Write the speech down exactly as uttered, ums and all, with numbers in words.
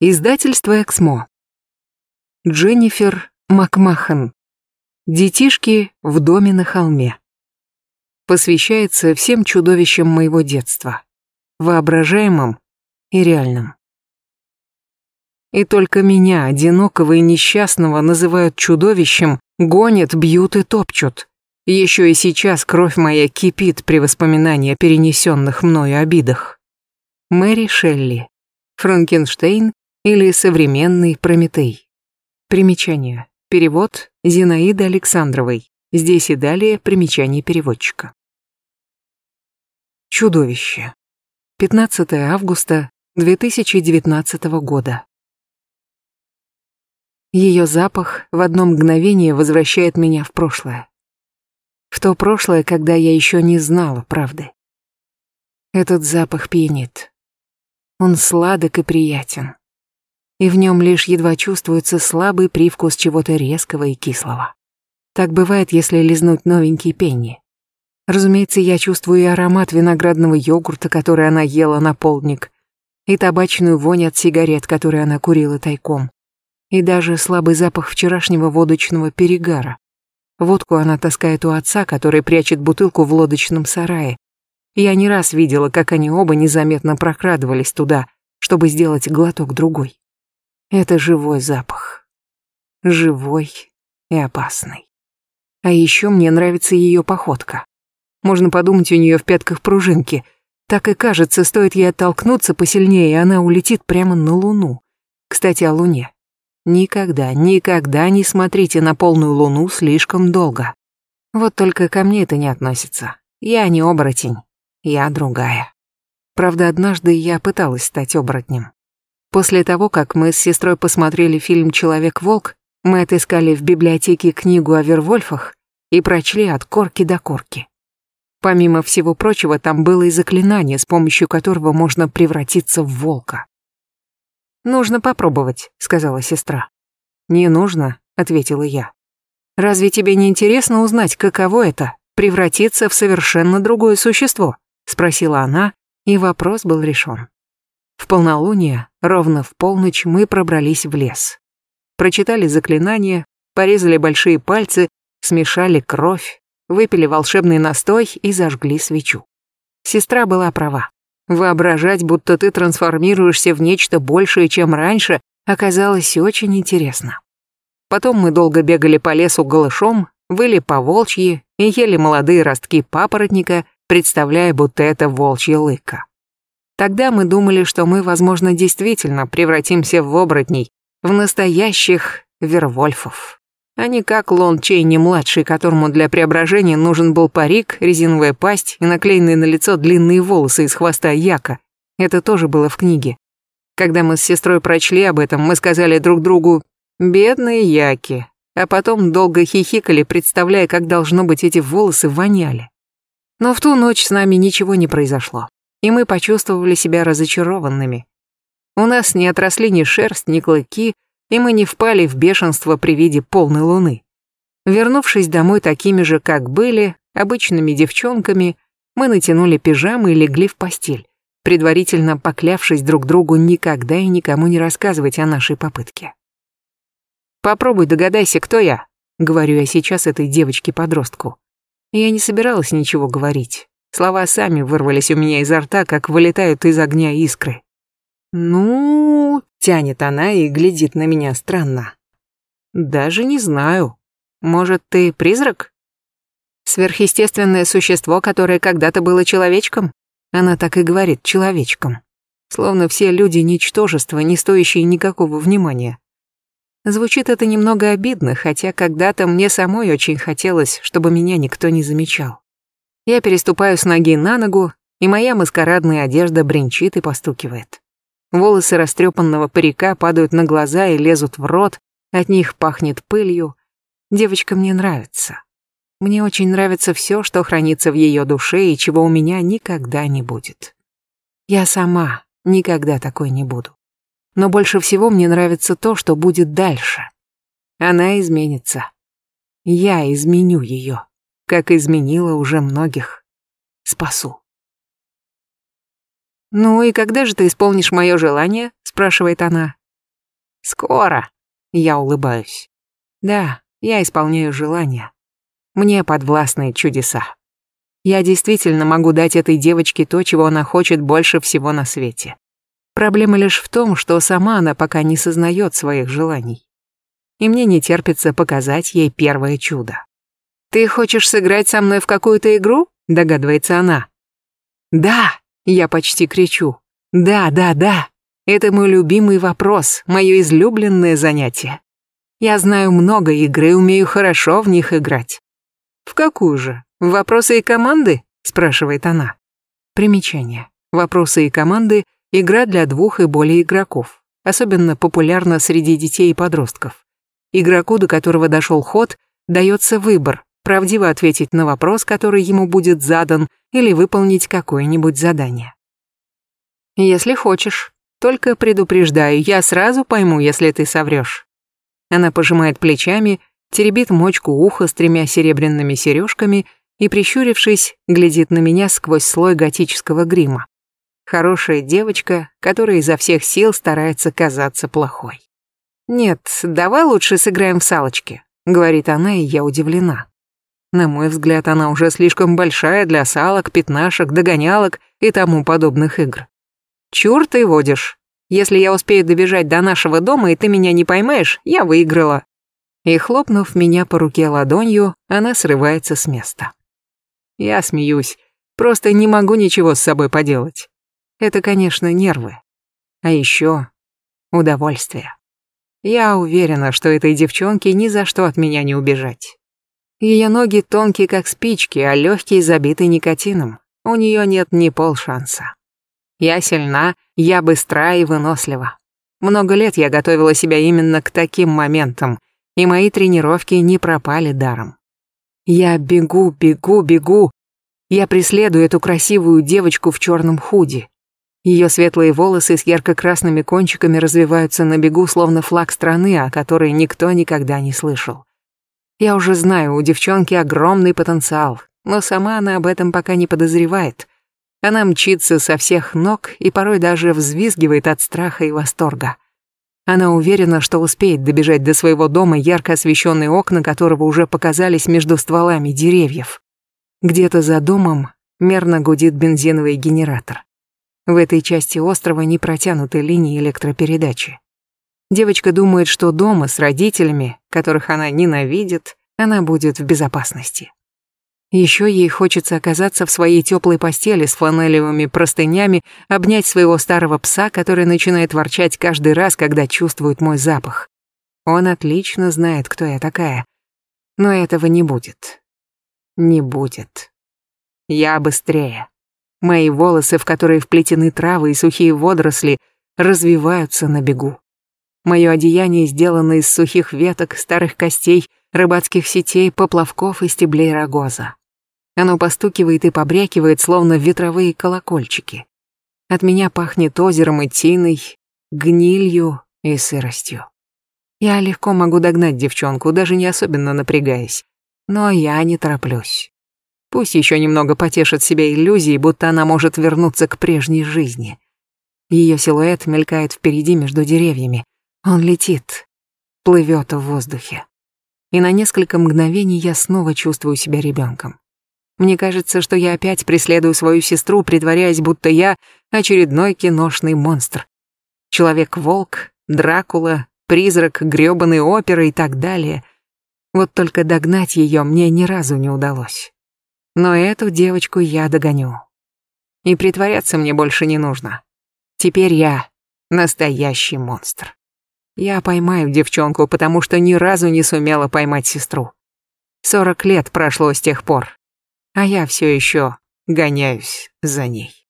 Издательство «Эксмо». Дженнифер Макмахан. Детишки в доме на холме. Посвящается всем чудовищам моего детства, воображаемым и реальным. И только меня, одинокого и несчастного, называют чудовищем, гонят, бьют и топчут. Еще и сейчас кровь моя кипит при воспоминании о перенесенных мною обидах. Мэри Шелли. Франкенштейн или современный Прометей. Примечание. Перевод Зинаиды Александровой. Здесь и далее примечание переводчика. Чудовище. пятнадцатое августа две тысячи девятнадцатого года. Ее запах в одно мгновение возвращает меня в прошлое. В то прошлое, когда я еще не знала правды. Этот запах пьянит. Он сладок и приятен. И в нем лишь едва чувствуется слабый привкус чего-то резкого и кислого. Так бывает, если лизнуть новенький пенни. Разумеется, я чувствую и аромат виноградного йогурта, который она ела на полдник, и табачную вонь от сигарет, которые она курила тайком, и даже слабый запах вчерашнего водочного перегара. Водку она таскает у отца, который прячет бутылку в лодочном сарае. Я не раз видела, как они оба незаметно прокрадывались туда, чтобы сделать глоток другой. Это живой запах. Живой и опасный. А еще мне нравится ее походка. Можно подумать, у нее в пятках пружинки. Так и кажется, стоит ей оттолкнуться посильнее, и она улетит прямо на Луну. Кстати, о Луне. Никогда, никогда не смотрите на полную Луну слишком долго. Вот только ко мне это не относится. Я не оборотень. Я другая. Правда, однажды я пыталась стать оборотнем. После того, как мы с сестрой посмотрели фильм «Человек-волк», мы отыскали в библиотеке книгу о вервольфах и прочли от корки до корки. Помимо всего прочего, там было и заклинание, с помощью которого можно превратиться в волка. «Нужно попробовать», — сказала сестра. «Не нужно», — ответила я. «Разве тебе не интересно узнать, каково это — превратиться в совершенно другое существо?» — спросила она, и вопрос был решен. В полнолуние, ровно в полночь, мы пробрались в лес. Прочитали заклинание, порезали большие пальцы, смешали кровь, выпили волшебный настой и зажгли свечу. Сестра была права. Воображать, будто ты трансформируешься в нечто большее, чем раньше, оказалось очень интересно. Потом мы долго бегали по лесу голышом, выли по волчьи и ели молодые ростки папоротника, представляя, будто это волчья лыка. Тогда мы думали, что мы, возможно, действительно превратимся в оборотней, в настоящих вервольфов. А не как Лон Чейни-младший, которому для преображения нужен был парик, резиновая пасть и наклеенные на лицо длинные волосы из хвоста яка. Это тоже было в книге. Когда мы с сестрой прочли об этом, мы сказали друг другу «бедные яки», а потом долго хихикали, представляя, как должно быть эти волосы воняли. Но в ту ночь с нами ничего не произошло, и мы почувствовали себя разочарованными. У нас не отросли ни шерсть, ни клыки, и мы не впали в бешенство при виде полной луны. Вернувшись домой такими же, как были, обычными девчонками, мы натянули пижамы и легли в постель, предварительно поклявшись друг другу никогда и никому не рассказывать о нашей попытке. «Попробуй догадайся, кто я», — говорю я сейчас этой девочке-подростку. Я не собиралась ничего говорить. Слова сами вырвались у меня изо рта, как вылетают из огня искры. «Ну...» — тянет она и глядит на меня странно. «Даже не знаю. Может, ты призрак? Сверхъестественное существо, которое когда-то было человечком?» Она так и говорит, человечком. Словно все люди — ничтожества, не стоящие никакого внимания. Звучит это немного обидно, хотя когда-то мне самой очень хотелось, чтобы меня никто не замечал. Я переступаю с ноги на ногу, и моя маскарадная одежда бренчит и постукивает. Волосы растрепанного парика падают на глаза и лезут в рот, от них пахнет пылью. Девочка мне нравится. Мне очень нравится все, что хранится в ее душе и чего у меня никогда не будет. Я сама никогда такой не буду. Но больше всего мне нравится то, что будет дальше. Она изменится. Я изменю ее, как изменила уже многих. Спасу. «Ну и когда же ты исполнишь мое желание?» — спрашивает она. Скоро. Я улыбаюсь. Да, я исполняю желания. Мне подвластны чудеса. Я действительно могу дать этой девочке то, чего она хочет больше всего на свете. Проблема лишь в том, что сама она пока не сознает своих желаний. И мне не терпится показать ей первое чудо. «Ты хочешь сыграть со мной в какую-то игру?» – догадывается она. «Да!» – я почти кричу. «Да, да, да! Это мой любимый вопрос, мое излюбленное занятие. Я знаю много игр и умею хорошо в них играть». «В какую же? В вопросы и команды?» – спрашивает она. Примечание. Вопросы и команды – игра для двух и более игроков. Особенно популярна среди детей и подростков. Игроку, до которого дошел ход, дается выбор – правдиво ответить на вопрос, который ему будет задан, или выполнить какое-нибудь задание. «Если хочешь. Только предупреждаю, я сразу пойму, если ты соврешь». Она пожимает плечами, теребит мочку уха с тремя серебряными сережками и, прищурившись, глядит на меня сквозь слой готического грима. Хорошая девочка, которая изо всех сил старается казаться плохой. «Нет, давай лучше сыграем в салочки», — говорит она, и я удивлена. На мой взгляд, она уже слишком большая для салок, пятнашек, догонялок и тому подобных игр. «Чур ты водишь. Если я успею добежать до нашего дома, и ты меня не поймаешь, я выиграла». И, хлопнув меня по руке ладонью, она срывается с места. Я смеюсь, просто не могу ничего с собой поделать. Это, конечно, нервы. А еще удовольствие. Я уверена, что этой девчонке ни за что от меня не убежать. Ее ноги тонкие, как спички, а легкие забиты никотином. У нее нет ни полшанса. Я сильна, я быстра и вынослива. Много лет я готовила себя именно к таким моментам, и мои тренировки не пропали даром. Я бегу, бегу, бегу. Я преследую эту красивую девочку в черном худи. Ее светлые волосы с ярко-красными кончиками развиваются на бегу, словно флаг страны, о которой никто никогда не слышал. Я уже знаю, у девчонки огромный потенциал, но сама она об этом пока не подозревает. Она мчится со всех ног и порой даже взвизгивает от страха и восторга. Она уверена, что успеет добежать до своего дома, ярко освещенные окна которого уже показались между стволами деревьев. Где-то за домом мерно гудит бензиновый генератор. В этой части острова не протянуты линии электропередачи. Девочка думает, что дома с родителями, которых она ненавидит, она будет в безопасности. Еще ей хочется оказаться в своей теплой постели с фланелевыми простынями, обнять своего старого пса, который начинает ворчать каждый раз, когда чувствует мой запах. Он отлично знает, кто я такая. Но этого не будет. Не будет. Я быстрее. Мои волосы, в которые вплетены травы и сухие водоросли, развиваются на бегу. Мое одеяние сделано из сухих веток, старых костей, рыбацких сетей, поплавков и стеблей рогоза. Оно постукивает и побрякивает, словно ветровые колокольчики. От меня пахнет озером и тиной, гнилью и сыростью. Я легко могу догнать девчонку, даже не особенно напрягаясь. Но я не тороплюсь. Пусть еще немного потешит себя иллюзией, будто она может вернуться к прежней жизни. Ее силуэт мелькает впереди между деревьями. Он летит, плывет в воздухе. И на несколько мгновений я снова чувствую себя ребенком. Мне кажется, что я опять преследую свою сестру, притворяясь, будто я очередной киношный монстр. Человек-волк, Дракула, призрак грёбаной оперы и так далее. Вот только догнать ее мне ни разу не удалось. Но эту девочку я догоню. И притворяться мне больше не нужно. Теперь я настоящий монстр. Я поймаю девчонку, потому что ни разу не сумела поймать сестру. Сорок лет прошло с тех пор, а я все еще гоняюсь за ней.